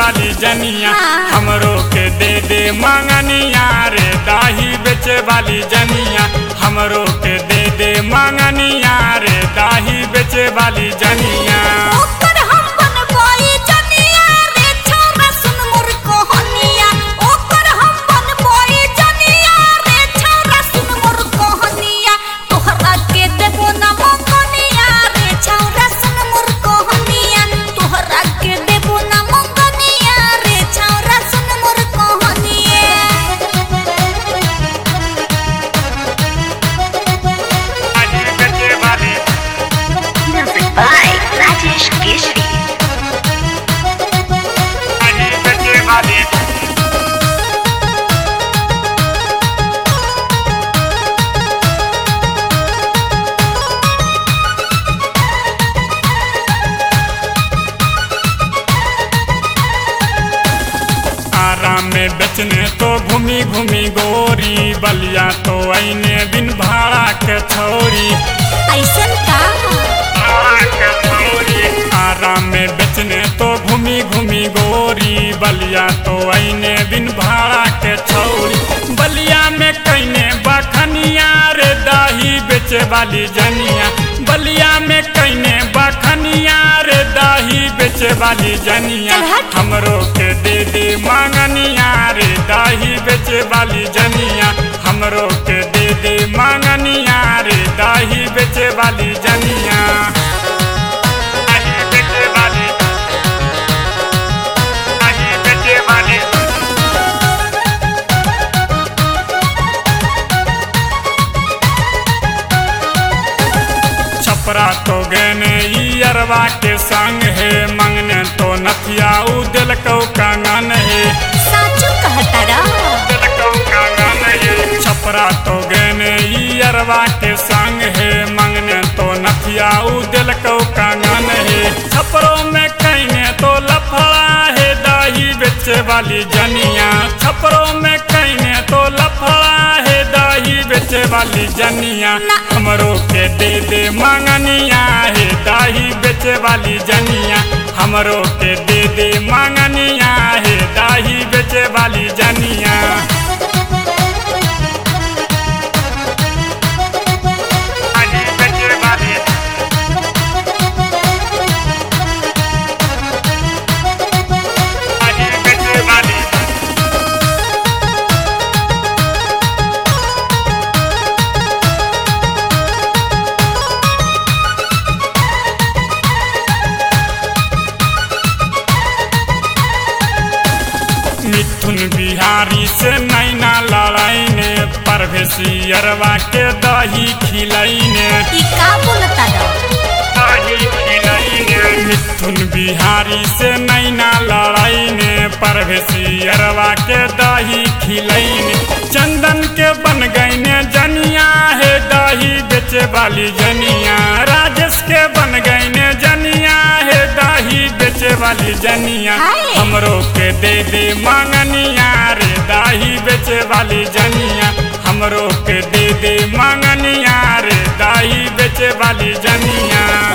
वाली जनिया हमरो के दे मांगनिया रे दाही बेचे वाली जनिया हमरो के दे मांगनिया रे दाही बेचे वाली जनिया। में बेचने तो घूमी घूमी गोरी बलिया तो आईने बिन भाड़ा के छोरी ऐसन का आराम में बेचने तो घूमी घूमी गोरी बलिया तो आईने बिन भाड़ा के छोरी बलिया में कहने बखनिया रे दाही बेचे वाली जनिया बलिया में कहने बखनिया रे दाही बेचे वाली जनिया हमरो के दे मांगनिया रे दाही बेचे वाली जनिया हमरो के दे मांगनिया रे दाही बेचे वाली जनिया। छपरा तो गने अरवा के संग है मंगने तो नथिया उ दिल को कंगन है साचू कहता छपरा तो गने अरवा के संग है मंगने तो नथिया उ दिल को कंगन है छपरों में कहने तो लफड़ा है दाही बेचे वाली जनिया छपरों में कहने तो लफड़ा है दाही बेचे वाली जनिया हमरो के दे मांगनिया है दाही बेचे वाली जनिया हमरो के दे मांगनिया है दाही बेचे वाली जनिया। मिथुन बिहारी से नैना लड़ाईने परभेसी अरवा के दही खिलाईने मिथुन बिहारी से नैना लड़ाईने परभेसी अरवा के दही खिलाईने चंदन के बन गईने जनिया है दही बेचे वाली जनिया राजेश के बन गईने जनिया है दही बेचे वाली जनिया हमरो के दे मांगनिया रे दाही बेचे वाली जनिया हमरो के दे मांगनिया रे दाही बेचे वाली जनिया।